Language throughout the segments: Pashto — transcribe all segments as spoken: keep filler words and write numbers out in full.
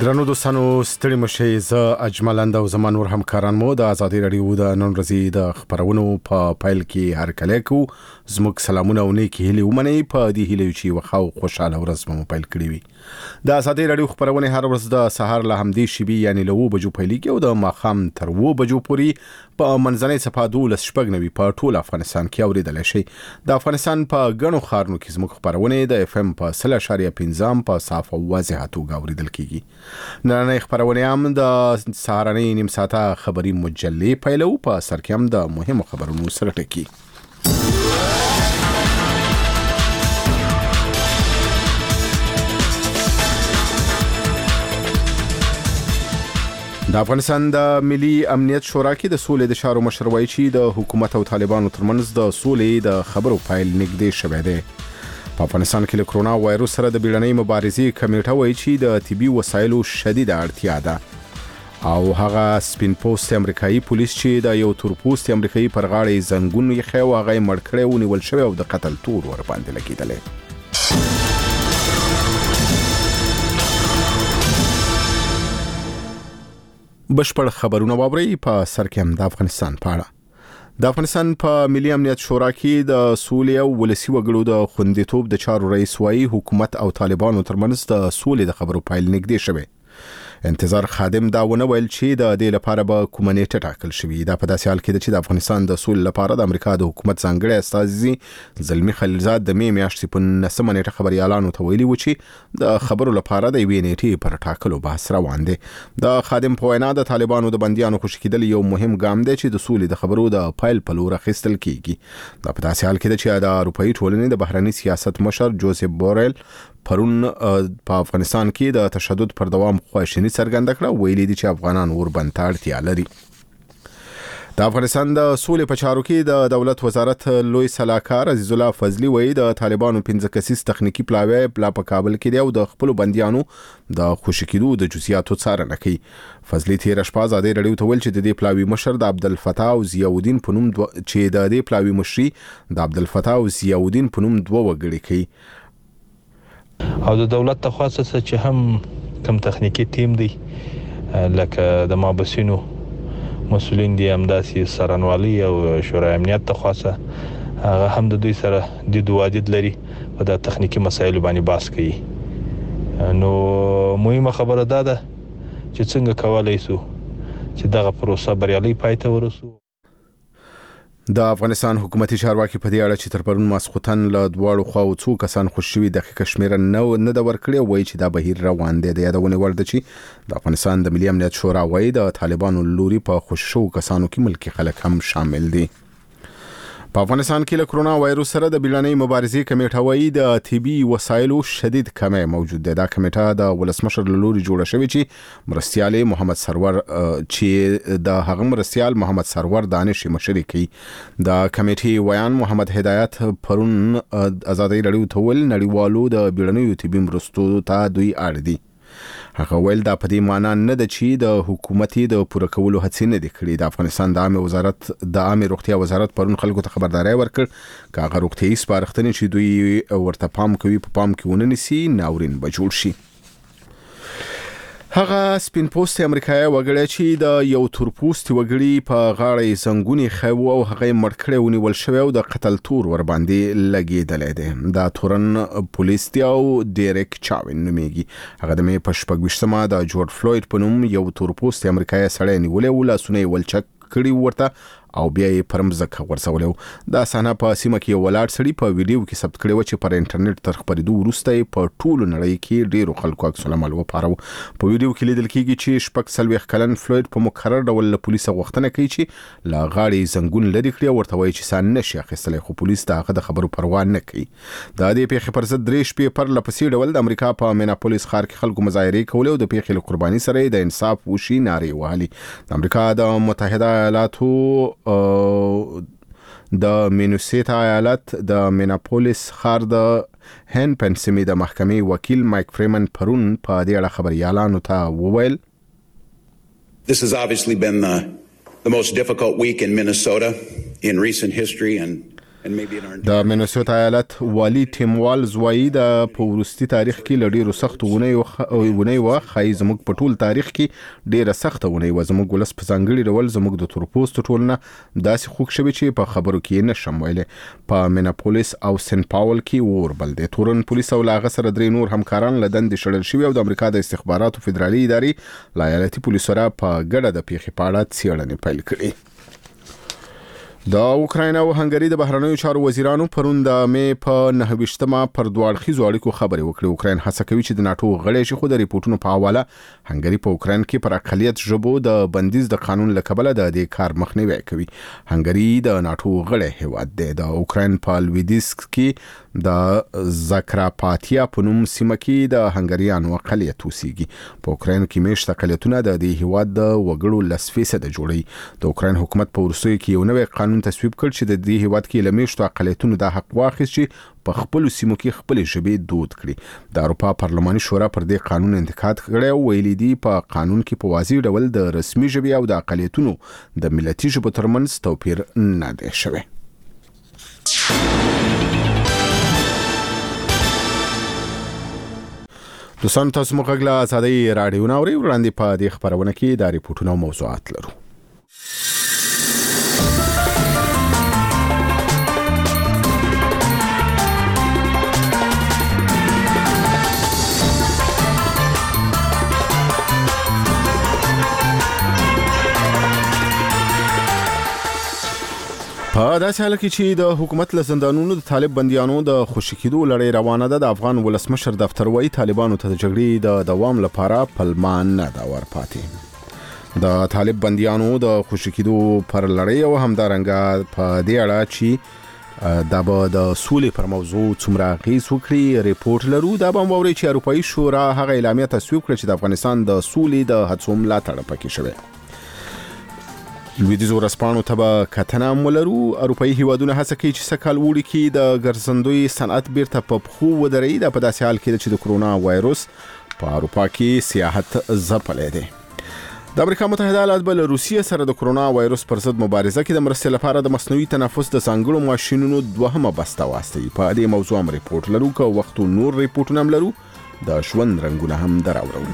درنو دوستانو ستړي مشي ز اجملند او زمان ور همکاران مو د ازادي رادیو د نن ورځې د خبرونو په پایل کې هر کله کو زموږ سلامونه او نیکی هلي ومني په دې هلي چې وخاو خوشاله ورځ مو پایل کړی وي د ازادي رادیو خبرونه هر ورځ د سهار له همدې شبي یعنی له و بجو پایل کې او د ماخام تر و بجو پوري په منځنۍ صفه دولس شپږ نوي په ټول افغانستان کې اوریدل شي د افغانستان په غنو خارنو کې زموږ خبرونه د اف ام په صفر اشاریه پنځه په صاف او واضح توګه اوریدل کیږي نن خبرونه هم د سهارنۍ نیم ساعته خبري مجلې پیلو په سر کې هم د مهمو خبرونو سره ټکی د افغانستان د ملي امنیت شورا کې د سولې د چارو مشر وایي چې د حکومت او طالبانو ترمنځ د سولې د خبرو فایل نږدې شوی دی په افغانستان کې له کرونا وایروس سره د بیړنۍ مبارزې کمیټه وایي چې د طبي وسایلو شدیده اړتیا ده او هغه سپین پوسټ امریکایي پولیس چې د یو تور پوسټ امریکایي پر غاړه زنګون یې خو هغه مړ کړی او نیول شوی او د قتل تور ور باندې لګیدل بشپړ خبرونه واوري په سر کې هم د افغانستان په اړه د افغانستان په ملي امنیت شورا کې د سولې او ولسی وګړو د خوندیتوب د چارو رئیس وایي حکومت او طالبانو ترمنځ د سولې د خبرو فایل نږدې شوی انتظار خادم دا ونه ویل چې د دې لپاره به کومه نیټه ټاکل شوی دا په داسې حال کې چې د افغانستان د سولې لپاره د امریکا د حکومت ځانګړي استازي زلمی خلیلزاد د می میاشتې په نسمه نیټه خبريالانو ته ویلي و چې د خبرو لپاره د وی نیټې پر ټاکلو بحث روان دی د خادم په وینا د طالبانو د بنديانو خوشی کېدل یو مهم ګام دی چې د سولې د خبرو د فایل په لور اخیستل کیږي دا په داسې حال کې چې د اروپאי ټولنې د بهرنی سیاست مشر جوزف بورل پرون په افغانستان کې د تشدد پر دوام خواشینی څرګنده کړه ویلي دي چې افغانان وربند اړتیا لري د افغانستان د سولې په چارو کې د دولت وزارت لوی سلاکار عزیز الله فضلی وایي د طالبانو پنځه کسیز تخنیکی پلاوی بلا په کابل کې دی او د خپل بنديانو د خوشی کېدو د جزئیاتو څارنه کوي فضلی تیر شپه ازادي رادیو ته ویل چې د دې پلاوی مشر د عبدالفتاح او ضیاءالدین په نوم چې د دې پلاوی مشري د عبدالفتاح او ضیاءالدین په نوم دوه وګړي کوي او د دولت تخصص چې هم کم تخنیکی ټیم دی لکه د مابسینو مسولین دي همداسي سرانوالي او شورای امنیت تخصص هغه هم د دوی سره د دوادید لري په د تخنیکی مسایلو باندې بحث کوي نو مهمه خبره ده چې څنګه کولای شو چې دغه پروسه بریالي پای ته ورسو د افغانستان حکومتي چارواکي په دې اړه چې تر پرون ماسخوتن له دواړو خواو څو کسان خوشوي د کشمیر نه نه د ورکړې وایي چې دا بهیر روان دی د یادونه ورده چې د افغانستان د ملي امنیت شورا وایي د طالبانو لوري په خوششو کسانو کې ملکی خلک هم شامل دي په افغانستان کې له کرونا وایروس سره د بیړنۍ مبارزې کمیټه وایي د طبي وسایلو شدید کمی موجود دی دا کمیټه د ولسمشر لوري جوړه شوې چې مرستيال محمد سرور چې د هغه مرستيال محمد سرور دانش مشري کوي د کمیټې ویان محمد هدایت پرون ازادي رادیو ته ول نړیوالو د بیړنۍ طبي مرستو ته دوی اړ دي هغه ویل دا په دې معنی نه ده چې د حکومتي د پوره کولو هڅې نه دي کړې د افغانستان د عامه وزارت د عامه روغتیا وزارت پرون خلکو ته خبرداري ورکړ کاغه روغتيایي سپارښتنې چې دوی ورته پام کوي په پام کې ونه نسی ناورین به جوړ شي هغه سپین پوسټ امریکایي وګړي چې د یو تور پوسټ وګړي په غاړه زنګونی خو او هغه مړ کړی او نیول شوی او د قتل تور ور باندې لګیدل دي دا تورن پولیس دی او ډیرک چاوین نومېږي هغه د مې په شپږشتمه د جورج فلوید په نوم یو تور پوسټ امریکایي سړی نیولې او لاسونه ولچک کړی ورته او بیا یې پرمزکه ورسولو دا صحنه په سیمه کې ولاړ سړی په ویډیو کې ثبت کړی و چې پر انټرنیټ تر خبرېدو وروسته په ټولو نړۍ کې ډیرو خلکو عکس العمل وپاره په ویډیو کې لیدل کېږي چې شپږ څلوېښت کلن فلوید په مکرر ډول له پولیسو غوښتنه کوي چې لا غاړې زنګون لري کړی ورته وایي چې سان نشي اخیستلی خو پولیس دا هغه د خبرو پروا نه کوي دا د پیښې پر ضد درې شپې پر لپسې ډول د امریکا په میناپولیس ښار کې خلکو مظاهرې کولې او د پیښې له قرباني سره د انصاف وشي نارې وهلې د امریکا د متحده ایالاتو د مینوسیتا ایالت د میناپولیس ښار د هن پنسیمي د محکمې وکیل مایک فریمن پرون په دې اړه خبريالانو ته وویل This has obviously been the, the most difficult week in Minnesota in recent history and د مینیسوټا ایالت والی ټیم والز وایي د پورستي تاریخ کې لډیرو سخت ونی و خای زموږ په ټول تاریخ کې ډیره سخت ونی و زموږ ولس په ځانګړي ډول زموږ د تورپوست ټولنه داسې خوښ شوی چې په خبرو کې نشم ویلې په میناپولیس او سن پاول کې ور بل د تورن پولیس او لاغه سره درې نور همکاران لدن د شړل شوی او د امریکا د استخباراتو فدرالي ادارې لا ایالتي پولیسو را په ګډه د پیښې په اړه څېړنې پیل کړې. د اوکراین او هنګری د بهرنیو چارو وزیرانو پرون د مې په نهه ویشتمه پر دواړخیزو اړیکو خبرې وکړې. اوکراین هڅه کوي چې د ناتو غړی شي، خو د ریپورتونو په حواله هنګری په اوکراین کې پر اقلیت ژبو د بندیز د قانون له کبله د دې کار مخنیوي کوي. هنګری د ناتو غړی هیواد دی. د اوکراین په لویدیس کې د زاکراپاتیا په نوم سیمه کې د هنګریانو اقلیت اوسېږي. په اوکراین کې میشت اقلیتونه د دې هیواد د وګړو لس فیصده جوړي. د اوکراین حکومت په وروستیو کې یو نوی قانون تصویب کړ چې د دې هیواد کې لمیشتو اقلیتونو د حق واخیست چې په خپل سیمو کې خپل ژبې دود کړي. د اروپا پارلماني شورا پر دې قانون انتقاد کړی او ویلي دي په قانون کې په واضح ډول د رسمي ژبې او د اقلیتونو د ملتي ژبو ترمنځ توپیر نه دی شوی. دوستان تاسو مو غږ له آزادۍ راډیو نه اورئ. وړاندې په دې خبرونه کې د ریپورتونو او موضوعات لرو. په داسې حال کې چې د حکومت له زندانونو د طالب بنديانو د خوشي کېدو لړۍ روانه ده، د افغان ولسمشر دفتر وايي طالبانو ته د جګړې د دوام لپاره پلمان نه دا ورپاتې. د طالب بنديانو د خوشي کېدو پر لړۍ او همدارنګه په دې اړه چې دا به د سولې پر موضوع څومره اغېز وکړي ریپورت لرو. دا به موري چې اروپایي شورا هغه اعلامیه تصویب کړ چې د افغانستان د سولې د هڅو ملاتړ پکې شوی. لویدیځ ورځپاڼو ته به کتنه ولرو. اروپایي هیوادونه هڅه کوي چې سکهال وړي کې د ګرځندوی صنعت بیرته په پخو ودرېږي. دا په داسې حال کې چې د کرونا وایروس په اروپا کې سیاحت ځپلی دی. د امریکا متحده ایالات به له روسیې سره د کرونا وایروس پر ضد مبارزه کې د مرستې لپاره د مصنوعي تنفس د ځانګړو ماشینونو دوهمه بسته واستوي. په دې موضوع هم ریپورت لرو، که وخت نور ریپورتونه هم لرو. د ژوند رنګونه هم دراوړو.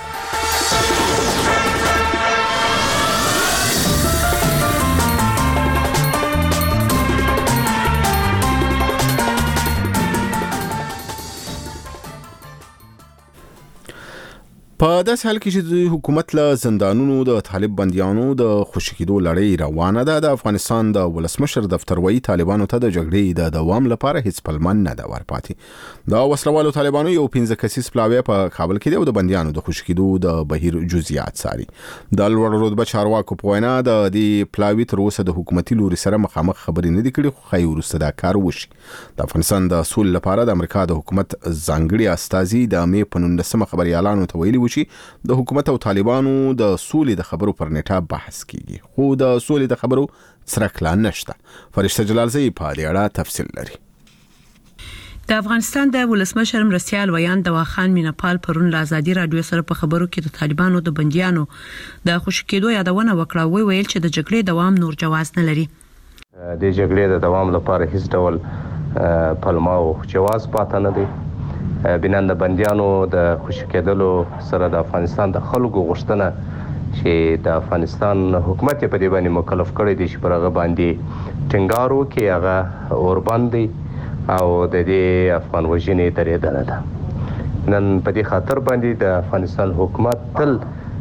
په داسې حال کې چې د حکومت له زندانونو د طالب بنديانو د خوشي کېدو لړۍ روانه ده، د افغانستان د ولسمشر دفتر وايي طالبانو ته د جګړې د دوام لپاره هیڅ پلمان نه ده ورپاتې. د وسلوالو طالبانو یو پنځه کسیز پلاوی په کابل کې دی او د بنديانو د خوشي کېدو د بهیر جزئیات څاري. د لوړ رتبه چارواکو په وینا د دې پلاوی تر اوسه د حکومتي لوري سره مخامخ خبرې نه دي کړې، خو خای ورسته دا کار وشي. د افغانستان د سولې لپاره د امریکا د حکومت ځانګړي استازي د مې په نولسمه خبريالانو ته ویلي چې د حکومت او طالبانو د سولې د خبرو پر نیټه بحث کیږي، خو د سولې د خبرو څرک لا نشته. فرشته جلالزئی په دې اړه تفصیل لري. د افغانستان د ولسمشر مرستیال ویان دواخان میناپال پرون له ازادي رادیو سره په خبرو کې د طالبانو د بنديانو د خوشي کېدو یادونه وکړه. وی ویل چې د جګړې دوام نور جواز نه لري. د جګړې د دوام لپاره هیڅ ډول پلمه او جواز پاتې نه دی. بنان د بنديانو د خوشي کېدلو سره د افغانستان د خلکو غوښتنه چې د افغانستان حکومت په دې باندې مکلف کړی دی چې پر هغه باندې ټینګار وکړي، هغه اوربند دی او د دې افغان وژنې درېدنه ده. نن په دې خاطر باندې د افغانستان حکومت تل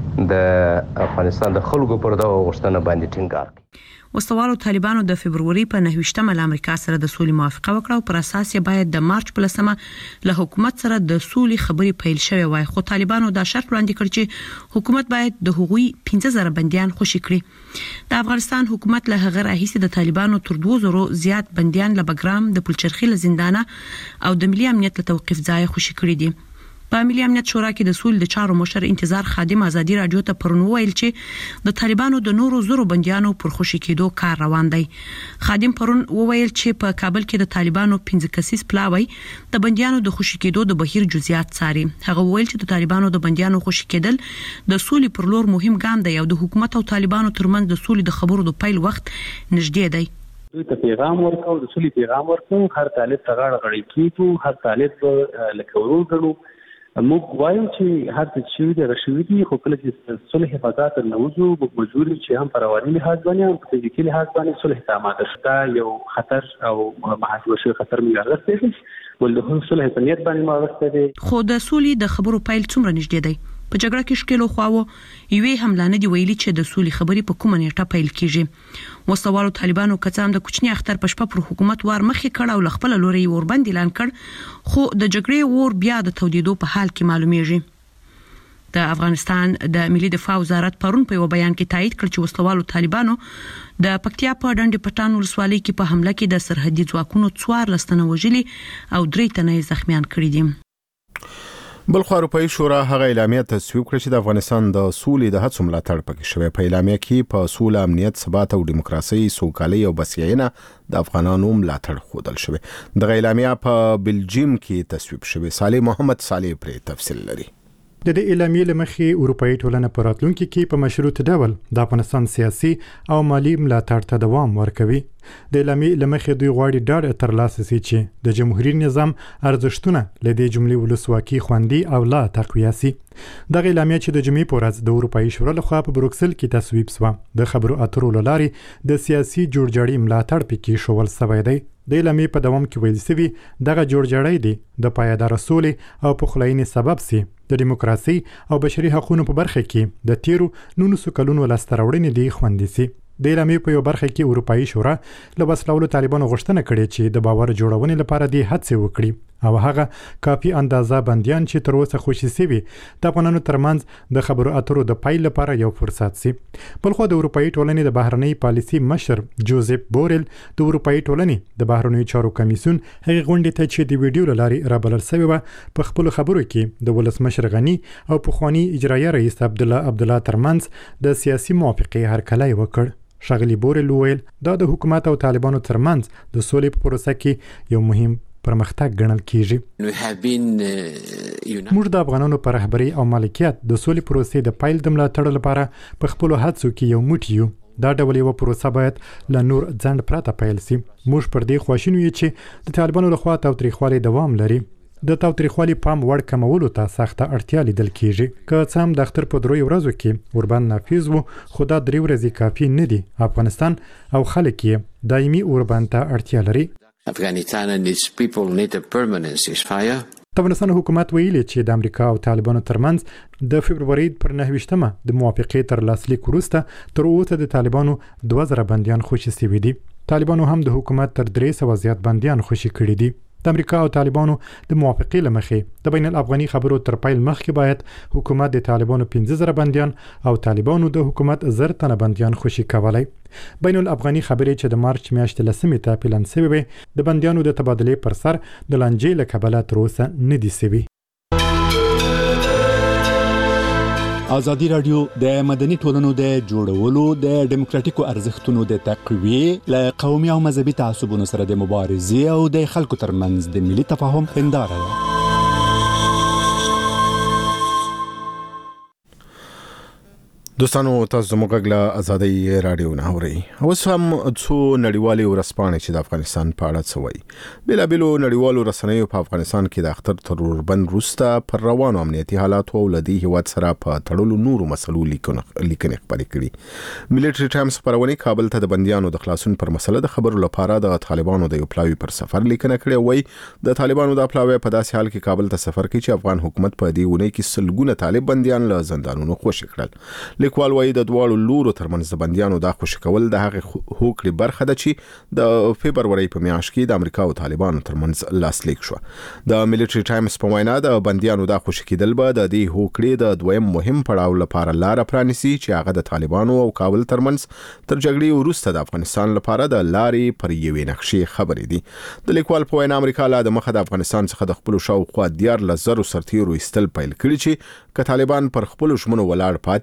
د افغانستان د خلکو پر دغه غوښتنه باندې ټینګار کوي. وسوالو طالبانو د فبرवरी په نهه ویشتمه له امریکا سره د سولې موافقه وکړه او پر اساس یې باید د مارچ په لسمه له حکومت سره د سولې خبرې پیل شوې وای، خو طالبانو دا شرط وړاندې کړ چې حکومت باید د هغوی پنځه زره بنديان خوشي کړي. د افغانستان حکومت له هغه راهیسې د طالبانو تر دوه زره زیات بنديان له بګرام د پلچرخي له زندانه او د ملي امنیت له توقيف ځای خوشي کړي دي. په ملي امنیت شورا کې د سولې د چارو مشر انتظار خادم ازادي رادیو ته پرون ویل چې د طالبانو د نورو زورو بنديانو پر خوشي کېدو کار روان دی. خادم پرون ویل چې په کابل کې د طالبانو پنځه کسیز پلاوی د بنديانو د خوشي کېدو د بهیر جزئیات څاري. هغه ویل چې د طالبانو د بنديانو خوشي کېدل د سولې پر لور مهم ګام دی او د حکومت او طالبانو ترمنځ د سولې د خبرو د پیل وخت نږدې دی. دوی ته پیغام ورکړو، د سولې پیغام ورکړو، هر طالب ته غاړه غړی کیږو، هر طالب لکه ورور ګڼو. موږ وایو چې هر څه چې دی راشي دي، خو کله چې صلح حفاظت نوځو موږ مجبور چې هم پر رواني لحاظ باندې هم په فزیکي لحاظ باندې صلح ته آماده شو. یو خطر او محاسبه شوی خطر موږ راغستی دي، ول د صلح په نیت باندې ما راغستی دي. خو د سولې د خبرو پیل څومره نږدې دی؟ په جګړه کې شکلو خواو یوې حمله نه دی ویلي چې د سولې خبرې په کومه نیټه پیل کیږي. وسوالو طالبانو کڅام د کوچنی اختر په شپه پر حکومت وار مخې کړه او خپل لوري وربند اعلان کړ، خو د جګړې ور بیا د تودیدو په حال کې معلومیږي. د افغانستان د ملي دفاع وزارت پرون په یو بیان کې تایید کړ چې وسوالو طالبانو د پکتیا په ډنډ پټان ولسوالۍ کې په حمله کې د سرحدي ځواکونو څوار لستنه وژلي او درې تنه زخمیان کړي دي. بل خو اروپאי شورا هغه اعلامیه تصویب کړ چې د افغانستان د سولې د هڅو ملاتړ پکې شوی. په اعلامیه کې په سوله، امنیت، ثبات او دیموکراسي، سوکالي او بسیاینه د افغانانو ملاتړ ښودل شوی. د اعلامیه په بلجیم کې تصویب شوی. صالح محمد صالح پر تفصیل لري. د دې اعلامیې لمخې اروپאי ټولنه په راتلونکي کې په مشروط ډول د افغانستان سیاسي او مالی ملاتړ ته دوام ورکوي. د اعلامیې لمخې دوی غواړي ډاډ ترلاسه شي چې د جمهوریت نظام ارزښتونه له دې جملې ولسواکي خوندي او لا تقویه شي. د اعلامیې چې د جمعې په ورځ د اروپאי شورا لخوا په بروکسل کې تصویب شو، د خبرو اترو لارې د سیاسي جوړجاړي ملاتړ پکې شول شوی دی. د اعلامیې په دوام کې ویل شوی دغه جوړجاړی دی د پایدار سولې او پخلاینې سبب سي د دیموکراسي او بشري حقوقو په برخه کې د تیرو نولسو کلونو لاسته راوړنې دی خوندي سي. د اعلامیې په یو برخه کې اروپאי شورا له وسلوالو طالبانو غوښتنه کړې چې د باور جوړونې لپاره دی هڅې وکړي او هغه کافي اندازه بنديان چې تر اوسه خوشي سوي د افغانانو ترمنځ د خبرو اترو د پای لپاره یو فرصت سي. بلخو د اروپאי ټولنې د بهرنۍ پالیسي مشر جوزف بورل د اروپאי ټولنې د بهرنۍ چارو کمیسیون هغه غونډې ته چې د ویډیو لاري رابلل شوی و په خپل خبرو کې د ولسمشر غنی او پخوانی اجرایي رئیس عبد الله عبد الله ترمنځ د سیاسي موافقه هرکلی وکړ. شغلی بورل ویل دا د حکومت او طالبانو ترمنځ د سولې په پروسه کې یو مهم پرمختګ ګڼل کیږي. موږ د افغانانو پر رهبري او مالکیت د سولې پروسې د پایل د ملاتړ لپاره په خپل هڅو کې یو موټی یو. دا ډول یو پروسه باید له نور ځند پرته پیل شي. موږ پر دې خواشینو یو چې د طالبانو لخوا تاوتریخوالي دوام لري. د تاوتریخوالي پام وړ کمولو ته سخته اړتیا لیدل کیږي. که څه هم د اختر په دروي ورځو کې اوربند نافذ وو، خو دا درې ورځې کافي نه دي. افغانستان او خلک یې دایمي اوربند ته اړتیا لري. Afghanistan needs people need a permanent ceasefire. د افغانستان حکومت ویلي چې د امریکا او طالبانو ترمنځ د فبرवरी پر نهه د موافقې تر لاسلیک وروسته تر اوسه د طالبانو دوه زره بنديان خوشي شوي دي. طالبانو هم د حکومت تر درې سوه زیات بنديان خوشي کړي دي. د امریکا او طالبانو د موافقې لمخې د بین الافغاني خبرو تر پیل مخکې باید حکومت د طالبانو پنځه زره بنديان او طالبانو د حکومت زر تنه بنديان خوشي کولای. بین الافغاني خبرې چې د مارچ میاشتې لسمې ته پلان شوی وي د بنديانو د تبادلې پر سر د لانجې له کبله تر اوسه نه دي شوي. ازادي رادیو د مدني ټولنو د جوړولو د دیموکراتیکو ارزښتونو د تقویې له قومي او مذهبي تعصبونو سره د مبارزې او د خلکو ترمنځ د ملي تفاهم هنداره ده. دوستانو تاسو زموږ غږ له ازادي رادیو نه اورئ. اوس هم څو نړیوالې ورځپاڼې چې د افغانستان په اړه څه وایي. بېلابېلو نړیوالو رسنیو په افغانستان کې د اختر تر اوربند وروسته پر روانو امنیتي حالاتو او له دې هېواد سره په تړلو نورو مسلو لیکنې خپرې کړي. ملیټري ټایمز خپرونې کابل ته د بندیانو د خلاصون پر مسله د خبرو لپاره د طالبانو د یو پلاوي پر سفر لیکنه کړې. وایي د طالبانو د پلاوي په داسې حال کې کابل ته سفر کوي چې افغان حکومت په دې ونې کې سلګونه طالب بندیان له زندانونو خوشي کړل. لیکوال وایي د دواړو لورو ترمنځ د بندیانو د خوشي کول د هغې هوکړې برخه ده چې د فبرवरी په میاشت کې د امریکا او طالبانو ترمنځ لاسلیک شو. د ملیټري ټایمز په وینا د بندیانو د خوشي کېدل به د دې هوکړې د دویم مهم پړاو لپاره لار پرانیسي چې هغه د طالبانو او کابل ترمنځ تر جګړې وروسته د افغانستان لپاره د لارې پر یوې نقشې خبرې دي. د لیکوال په وینا امریکا لا د مخه د افغانستان څخه د خپل شاوخوا دیارلس زرو سرتیرو ایستل پیل کړي چې که طالبان پر خپل ژمنو ولاړ پاتې شي نو په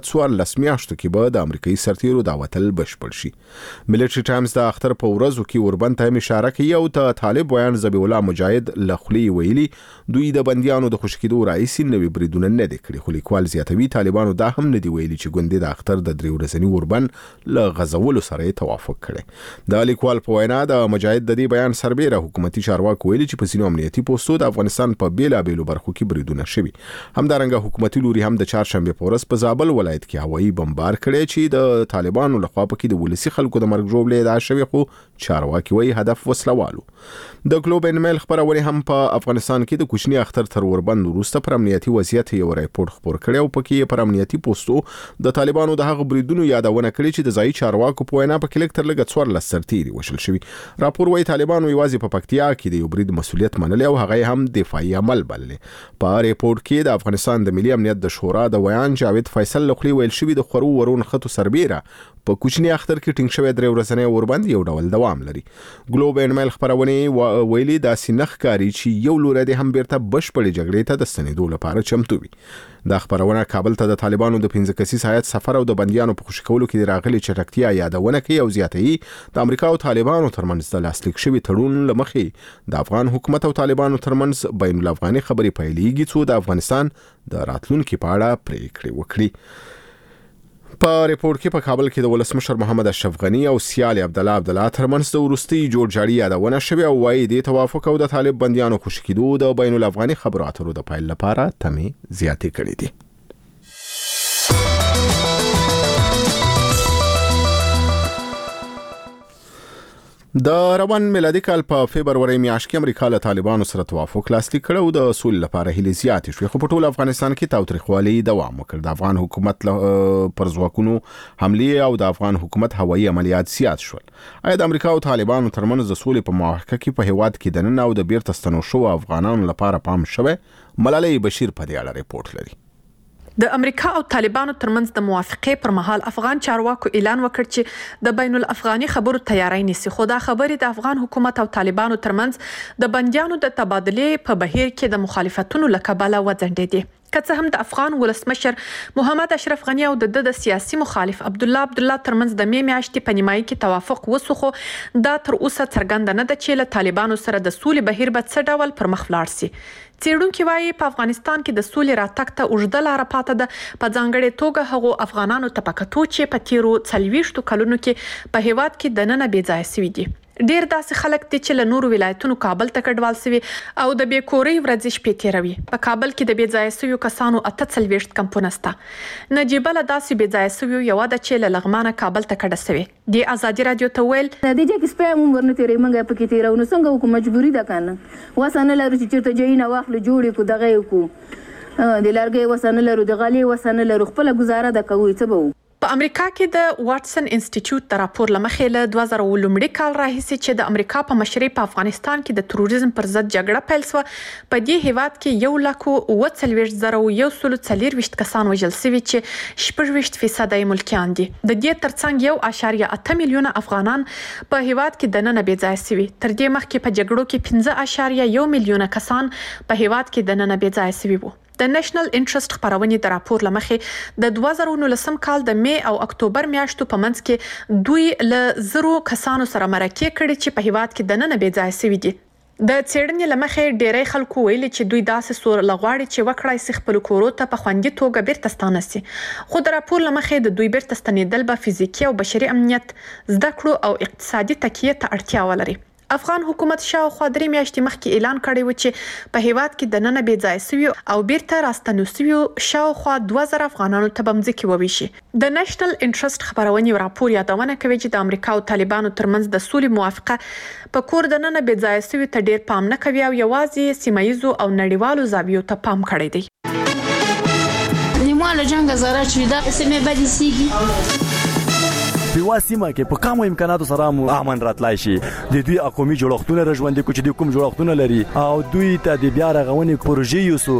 په څوارلس میاشتو کې به د امریکایي سرتیرو دا وتل بشپړ شي. ملټري ټایمز د اختر په ورځو کې اوربند ته اشاره کوي او ته طالب ویان ذبیح الله مجاهد لخلی ویلي دوی د بنديانو د خوشکېدو رئیسي نوې بریدونه نه دي کړی، خو لیکوال زیاتوي طالبانو دا هم نه دی ویلي چې ګوندې د اختر د درې ورځني اوربند له غزولو سره توافق کړي. د لیکوال په وینا د مجاهد د دې بیان سربېره حکومتي چارواکو ویلي چې په ځینو امنیتي پوسټو د افغانستان په بیلابېلو برخو کې بریدونه شوي. همدارنګه حکومتي لوري هم د چهارشنبه په ورځ په زابل ولایت کې هوایي بمبار کړی چې د طالبانو لخوا پکې د ولسی خلکو د مرګ جوړې ادعا شوی، خو چارواکي وایي هدف وسلوالو. د ګلوب ان میل خبرونه هم په افغانستان کې د کوچني اختر تر وربند وروسته پر امنیتي وضعیت یو راپور خبر کړی او پکې پر امنیتي پوسټو د طالبانو د هغه بریدونو یادونه کړې چې د ځای چارواکو په وینا په کې لکټر لګ څوارلس سرتیري وشل شوی. راپور وايي طالبانو یوازې په پکتیا کې د یو برید مسولیت منلې او هغه هم دفاعي عمل بللې. په ریپورت کې د افغانستان د ملي امنیت د شورا د ویان جاوید فیصل لخلی ویل شوی د خورو ورون خطو سربېره په کوچني اختر کې ټینګ شوی درې ورځنی اوربند یو ډول دوام لري. ګلوب ان میل خبرونه ویلي دا سینخ کاری چې یو لور د هم بیرته بشپړې جګړې ته د ستنېدو لپاره چمتو وي. دا خبرونه کابل ته د طالبانو د پنځه کسیز هیئت سفر او د بنديانو په خوشی کولو کې راغلي چټکتیا یادونه کوي او زیاتوي د امریکا او طالبانو ترمنځ د لاسلیک شوی تړون لمخې د افغان حکومت او طالبانو ترمنځ بین الافغاني خبرې پیلېږي چې د افغانستان د راتلونکو په اړه پریکړې وکړي. په ریپورت کې په کابل کې د ولسمشر محمد اشرف غنی او سیال عبد الله عبد الله ترمنځ د ورستي جوړجاړي یادونه شوه او وايي د توافق او د طالب بنديانو خوشی کېدو د بین الافغاني خبرو اترو د پایل لپاره تمې زیاتې کړې دي. د روان میلادي کال په فبرवरी میاشت کې امریکا له طالبانو سره توافق لاسلیک کړ او د سولې لپاره هلې زیاتې شوې، خو په ټول افغانستان کې تاوتریخوالي دوام وکړ. د افغان حکومت پر ځواکونو حمله او د افغان حکومت هوایي عملیات زیات شول. آیا د امریکا او طالبانو ترمنځ د سولې په معاهده کې په هیواد کې د نن او د بیرته ستنو شو افغانانو لپاره پام شوه؟ ملالۍ بشیر په دې اړه ریپورت لري. د امریکا او طالبانو ترمنځ د موافقې پر مهال افغان چارواکو اعلان وکړ چې د بین الافغاني خبرو تیاری نیسي، خو دا خبرې د افغان حکومت او طالبانو ترمنځ د بنديانو د تبادلې په بهیر کې د مخالفتونو لکباله وځنډېدې. که څه هم د افغان ولسمشر محمد اشرف غنی او د د سیاسي مخالف عبد الله عبد الله ترمنځ د می میاشتې په نیمایي کې توافق وسو، خو دا تر اوسه څرګنده نه ده چې له طالبانو سره د سولې بهیر به څه ډول پر مخ لاړ شي. څېړونکي وایي په افغانستان کې د سولې راتګ ته اوږده لاره پاته ده، په ځانګړې توګه هغو افغانانو ته په کتو چې په تیرو څلوېښتو کلونو کې په هیواد کې دننه بې ځایه شوي دي. ډیر داسې خلک دي چې له نورو ولایتونو کابل ته کډوال شوي او د بې کورۍ ورځې شپې تیروي. په کابل کې د بې ځایه شویو کسانو اته څلوېښت کمپونه شته. نجیبه له داسې بې ځایه شویو یوه ده چې له لغمانه کابل ته کډه شوې. دې ازادي راډیو ته ویل د دې چې سپی هم ورنه تیرې موږ پکې تیرو نو څنګه وکړو، مجبوري ده که نه. وسه نه لرو چې چېرته جایونه واخلو جوړ کړو دغه یې وکړو، د لرګۍ وسه نه لرو، د غالۍ وسه نه لرو، خپله ګزاره ده کوو، څه به وکړو. په امریکا کې د واټسن انسټیټیوټ د راپور لمخې له دوه زره لومړي کال راهیسې چې د امریکا په مشرۍ په افغانستان کې د تروریزم پر ضد جګړه پیل شوه، په دې هیواد کې یو لک اوه څلوېښت زره یو سل څلېرویشت کسان وژل شوي چې شپږویشت فیصده یې ملکیان دي. د دې ترڅنګ یو اعشاریه اته میلیونه افغانان په هیواد کې دننه بې ځایه شوي. تر دې مخکې په جګړو کې پنځه اعشاریه یو میلیونه کسان په هیواد کې دننه بې ځایه شوي وو. د نېشنل انټرست خبرونې د راپور لمخې د دوه زره نولسم کال د می او اکتوبر میاشتو په منځ کې دوی له زرو کسانو سره مرکه کړي چې په هیواد کې دننه بې ځایه شوي دي. د څېړنې لمخې ډېری خلکو ویلي چې دوی داسې سور لغواړي چې وکړای شي خپل کورو ته په خوندي توګه بیرته ستانه شي، خو د راپور لمخې د دوی بیرته ستنېدل به فزیکي او بشري امنیت، زده کړو او اقتصادي تکیې ته اړتیا ولري. افغان حکومت شاوخوا درې میاشتې مخکې اعلان کړی و چې په هیواد کې دننه بې ځایه شویو او بیرته راستنو شویو شاوخوا دوه زره افغانانو ته به مځکې وویشي. د نېشنل انټرست خبرونې راپور یادونه کوي چې د امریکا او طالبانو ترمنځ د سولې موافقه په کور دننه بې ځایه شویو ته ډیر پام نه کوي او یوازې سیمه ییزو او نړیوالو زاویو ته پام کړی دی. نیمه له جنګ زاره چې دا سیمه بدې سیږي په واسمه کې په کومو امکاناتو سره مو امن راتلای شي. د دوی اقومي جوړښتونه رژوندې کو چې د کوم جوړښتونه لري او دوی ته د بیا رغونې پروژې یوسو.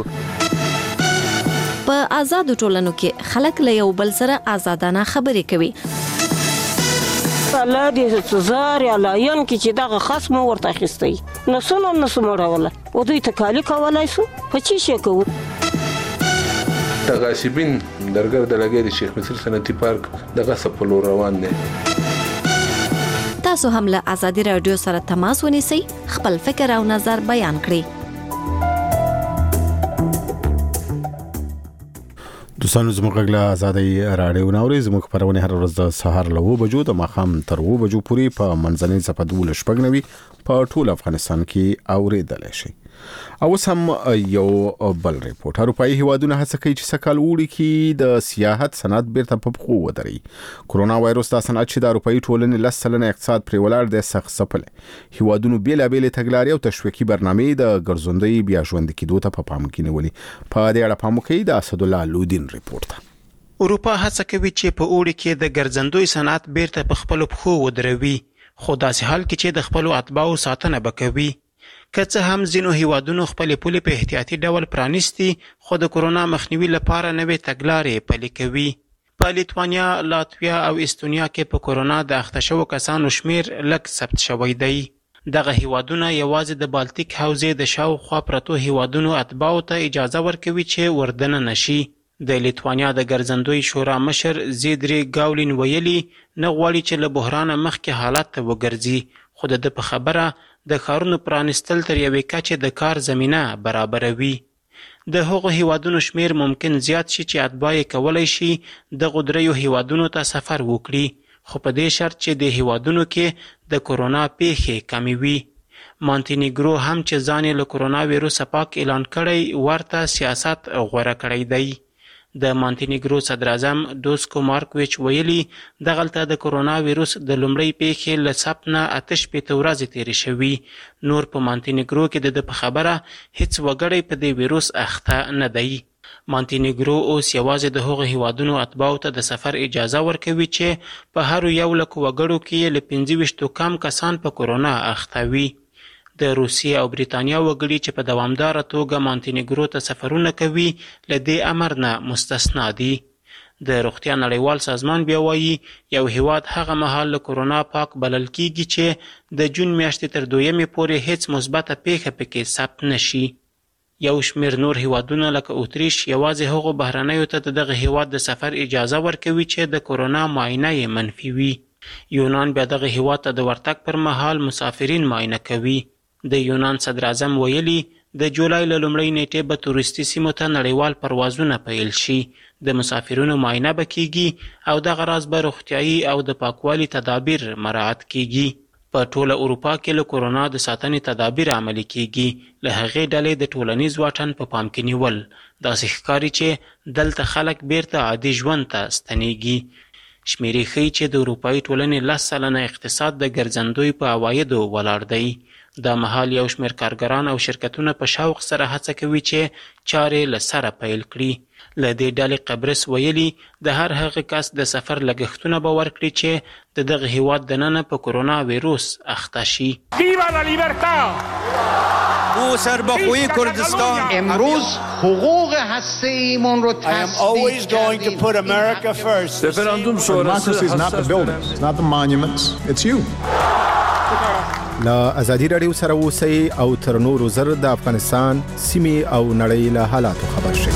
په آزادو ټولنو کې خلک له یو بل سره آزادانه خبرې کوي. الله دې څزار یا لاین کې چې دغه خاص مو ورته اخیستی نو سونه نو سموړه ولا او دوی ته کالی کولای شو په چی شي کوو. د غاصبین درګر د لګي د شیخ مصر صنعتي پارک د غصب په لور روان دي. تاسو هم له ازادي رادیو سره تماس ونیسئ، خپل فکر او نظر بیان کړئ. دوستانو زموږ غږ له ازادي رادیو ناوري زموږ خبرونه هر ورځ د سهار له و بجو د ماخام تر و بجو پورې په منځنۍ صفه دول شپږنوي په ټول افغانستان کې اوریدل شي. او سم یو بل ریپورت اروپאי هیوادونه هڅه کوي چې سکهال وړي کې د سیاحت صنعت بیرته په پخو ودري. کورونا وایروس د صنعت چې د اروپאי ټولنې لسلنه اقتصاد پرې ولاړ د سخت سپل هیوادونو بیل بیل تګلارې او تشویقي برنامې د ګرځوندۍ بیا ژوند کېدو ته په پام کې نیولې. په دې اړه پام کوي د اسد الله لودین ریپورت. اروپا هڅه کوي چې په اوړي کې د ګرځندوی صنعت بیرته په خپل پخو ودروي، خو داسې حال کې چې د خپل اتباعو ساتنه وکوي. که څه هم ځینو هیوادونو خپل پولې په احتیاطي ډول پرانیستي، خو د کورونا مخنیوي لپاره نوې تګلارې پلي کوي. په لیتوانیا، لاتویا او استونیا کې په کورونا د اخته شوو کسانو شمیر لږ ثبت شوی دی. دغه هیوادونه یوازې د بالتیک حوزې د شاوخوا پرتو هیوادونو اتباعو ته اجازه ورکوي چې وردنه نشي. د لیتوانیا د ګرځندوی شورا مشر زیدری گاولین ویلي نه غواړي چې له بحران مخکې حالت ته وګرځي، خو د په خبره د ښارونو پرانستل تر یوې کچې د کار زمینه برابروي. د هغو هیوادونو شمیر ممکن زیات شي چې اتباع یې کولی شي دغو دریو هیوادونو ته سفر وکړي، خو په دې شرط چې د هیوادونو کې د کورونا پیښې کمې وي. مانتینیګرو هم چې ځان یې له کورونا ویروس پاک اعلان کړی ورته سیاست غوره کړی دی. د مانتینیګرو صدر اعظم دوسکو مارکویچ ویلي دغلته د کورونا ویروس د لومړۍ پیښې له ثبت نه اته شپېته ورځې تېرې شوي. نور په مانتینیګرو کې د په خبره هیڅ وګړی په دې ویروس اخته نه دی. مانتینیګرو اوس یوازې د هغو هیوادونو اتباعو ته د سفر اجازه ورکوي چې په هر یو لکو وګړو کې له پنځه ویشتو کم کسان په کورونا اخته وي. د روسیې او بریتانیا وګړي چې په دوامداره توګه مانتینیګرو ته سفرونه کوي له دې امر نه مستثنا دي. د روغتیا نړیوال سازمان بیا وایي یو هیواد هغه مهال له کورونا پاک بلل کیږي چې د جون میاشتې تر دویمې پورې هیڅ مثبته پیښه پکې ثبت نشي. یو شمیر نور هیوادونه لکه اتریش یوازې هغو بهرنیو ته د دغه هیواد د سفر اجازه ورکوي چې د کورونا معاینه یې منفي وي. یونان بیا دغه هیواد ته د ورتګ پر مهال مسافرین معاینه کوي. د یونان صدر اعظم ویلي د جولای له لومړۍ نیټې به تورستي سیمو ته نړیوال پروازونه پیل شي. د مسافرینو معاینه به کیږي او دغه راز به روغتیایي او د پاکوالي تدابیر مراعات کیږي. په ټوله اروپا کې له کورونا د ساتنې تدابیر عملي کیږي. له هغې ډلې د ټولنیز واټن په پام کې نیول. داسې ښکاري چې دلته خلک بیرته عادي ژوند ته ستنیږي. شمیرې ښیي چې د اروپایي ټولنې لس سلنه اقتصاد د ګرځندوی په عوایدو ولاړ دی. دا مهال یو شمیر کارګران او شرکتونه په شوق سره هڅه کوي چې چارې له سره پیل کړي. له دې ډلې قبرس ویلي د هر هغه کس د سفر لګښتونه به ورکړي چې د دغه هیواد دننه په کورونا ویروس اخته شي. او سربخوی کردستان امروز حقوق هسته ایمون رو always going to put America first. Referendum sonrası is not the buildings, it's not the monuments, it's you. لا ازادي رادیو سره اوسئ او تر نورو زر د افغانستان سیمې او نړۍ له حالاتو خبر شئ.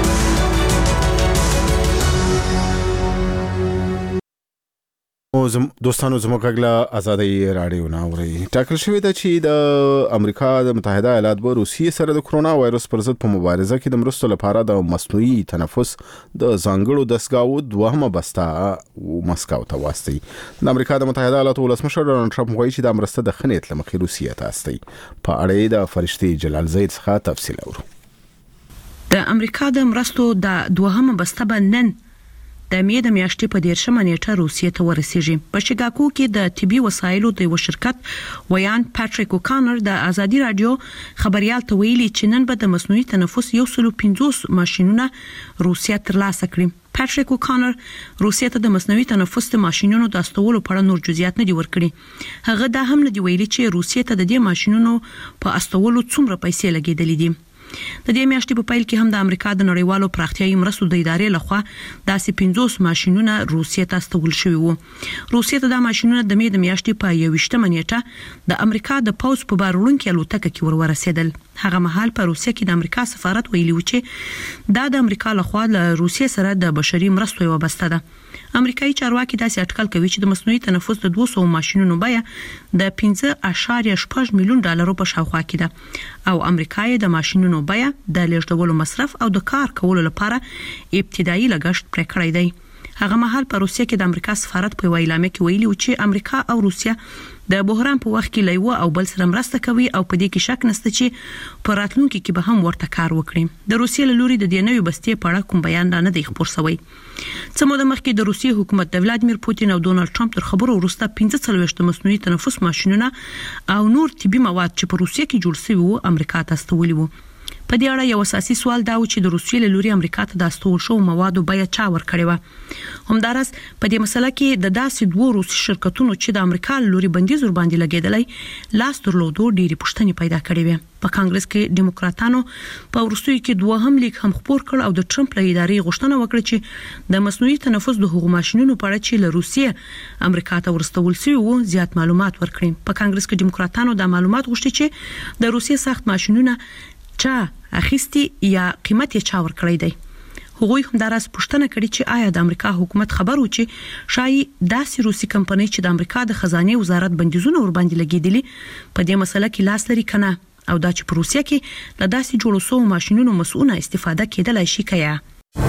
دوستانو زموږ غږ له ازادي رادیو ناوري. ټاکل شوی دی چې د امریکا د متحده ایالات به روسیې سره د کورونا وایروس پر ضد په مبارزه کې د مرستو لپاره د مصنوعي تنفس د ځانګړو دستګاو دوهمه بسته مسکو ته واستوي. د امریکا د متحده ایالاتو ولسمشر ډونالد ټرمپ وایي چې د مرسته د ښه نیت له مخې روسیې ته استوي. په اړه د فرشتي جلال زید څخه تفصیل اورو. د امریکا د مرستو د دوهمه بسته بنن د مې د میاشتې په دیرشمه نیټه روسیې ته ورسیږي. په شیکاګو کې د طبي وسایلو د یو شرکت ویان پاتریک اوکانر د ازادي رادیو خبريال ته ویلي چې نن به د مصنوعي تنفس یو سل پنځوس ماشينونه روسیې ترلاسه کړي. پاتریک اوکانر روسیې ته د مصنوعي تنفس د ماشينونو د استولو په اړه نور جزئیات نه دي ورکړي. هغه دا هم نه دی ویلي چې روسیې ته د دې ماشينونو په استولو څومره پیسې لګیدلې دي. د دې میاشتې په پیل کې هم د امریکا د نړیوالو پراختیايي مرستو د ادارې لخوا داسې پنځوس ماشينونه روسیې ته استول شوي وو. روسیې ته د ماشينونه د مې د میاشتې په یوویشتمه نیټه د امریکا د پوز په بار وړونکي الوتکه کې ور ورسېدل. هغه مهال په روسیې کې د امریکا سفارت ویلي و چې دا د امریکا لخوا له روسیې سره د بشري مرستو یو بسته ده. امریکایي چارواکي داسې اټکل کوي چې د مصنوعي تنفس د دوه سوه ماشينونو بیه د پنځه اعشاریه شپږ میلیون ډالرو په شاوخوا کې ده او امریکایي د ماشينونو بیه د لیږدولو مصرف او د کار کولو لپاره ابتدایي لګښت پرې کړی دی. هغه مهال په روسیې کې د امریکا سفارت په ویلامه کې ویلي و چې امریکا او روسیا د بحران په وخت کې لیوه او بل سره مرسته کوي او په دې کې شک نشته چې په راتلونکي کې به هم ورته کار وکړي. د روسیې له لوري د دې نوې بستې په اړه کوم بیان نه دی خبر شوی. څه موده مخکې د روسیې حکومت د ولادیمیر پوتین او ډونالد ټرمپ تر خبرو وروسته پنځه څلوېښت مصنوعي تنفس ماشينونه او نور طبي مواد چې په روسیې کې جوړ شوي وو امریکا ته استولي وو. په دې اړه یو اساسي سوال دا و چې د روسیې له لوري امریکا ته د استول شو موادو بیه چا ورکړې و. همدارس په دې مسله کې د داسې دوه روسي شرکتونو چې د امریکا له لوري بندیز ور باندې لګیدلای لاس درلودو ډېری پوښتنې پیدا کړې وې. په کانګرس کې دیموکراتانو په ورستیو کې دوه هم لیک هم خبر کړ او د ټرمپ له ادارې غوښتنه وکړه چې د مصنوعي تنفس د هغو ماشينونو په اړه چې له روسیې امریکا ته ورستول شوی وو زیات معلومات ورکړي. په کانګرس کې دیموکراتانو د معلومات غوښتي چې د روسیې سخت ماشينونه چا اخیستي یا قیمت یې چا ورکړی دی. هغوی هم دراس پوښتنه کړې چې آیا د امریکا حکومت خبر و چې شایي داسې روسي کمپنۍ چې د امریکا د خزانه وزارت بندیزونه ور باندې لګیدلي په دې مسله کې لاس لري کنه او دا چې په روسیه کې له داسې جوړو شوو ماشينونو مسؤونه استفاده کېدلای شي کیا.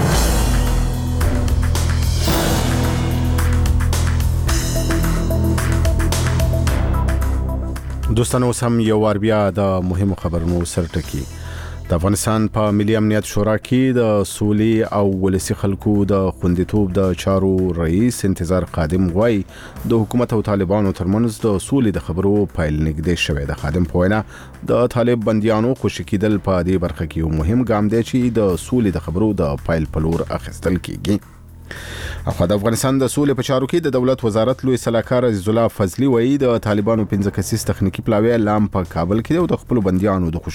دوستانو سم یو وار بیا د مهمو خبرونو سرټکی. د افغانستان په ملي امنیت شورا کې د سولي او ولسی خلکو د خوندیتوب د چارو رئیس انتظار قادم غوي د حکومت او طالبانو ترمنځ د سولي د خبرو پایل نږدې شوی. د قادم په وینا د طالب بنديانو خوشی کېدل په دې برخه کې یو مهم ګام دی چې د سولي د خبرو د پایل پلور اخیستل کیږي. اخو د افغانستان د سولې په چارو کې د دولت وزارت لوی سلاکار عزیز الله فضلی وایي د طالبانو پنځه کسیز تخنیکی پلاوی لام په کابل کې او د خپل بنديانو د خوشی